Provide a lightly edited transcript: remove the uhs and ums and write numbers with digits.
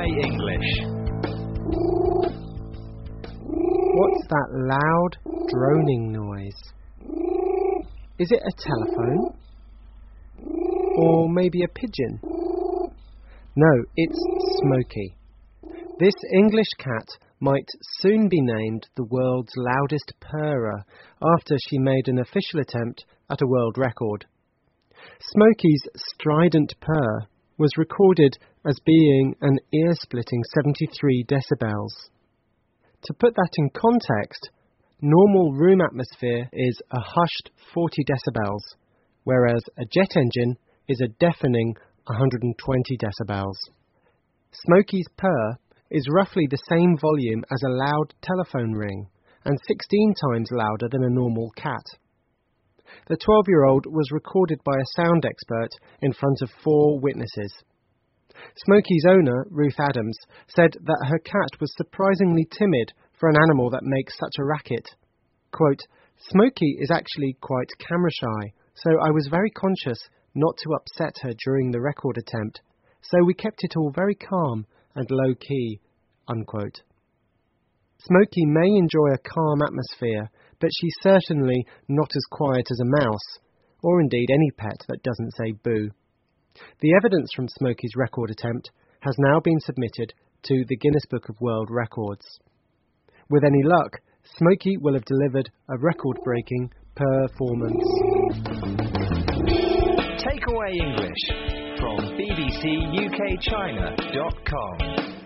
English. What's that loud, droning noise? Is it a telephone? Or maybe a pigeon? No, it's Smokey. This English cat might soon be named the world's loudest purrer after she made an official attempt at a world record. Smokey's strident purr was recorded as being an ear-splitting 73 decibels. To put that in context, normal room atmosphere is a hushed 40 decibels, whereas a jet engine is a deafening 120 decibels. Smokey's purr is roughly the same volume as a loud telephone ring, and 16 times louder than a normal cat. The 12-year-old was recorded by a sound expert in front of 4 witnesses. Smokey's owner, Ruth Adams, said that her cat was surprisingly timid for an animal that makes such a racket. Quote, "Smokey is actually quite camera shy, so I was very conscious not to upset her during the record attempt, so we kept it all very calm and low-key," unquote. Smokey may enjoy a calm atmosphere, but she's certainly not as quiet as a mouse, or indeed any pet that doesn't say boo. The evidence from Smokey's record attempt has now been submitted to the Guinness Book of World Records. With any luck, Smokey will have delivered a record-breaking performance. Takeaway English from bbcukchina.com.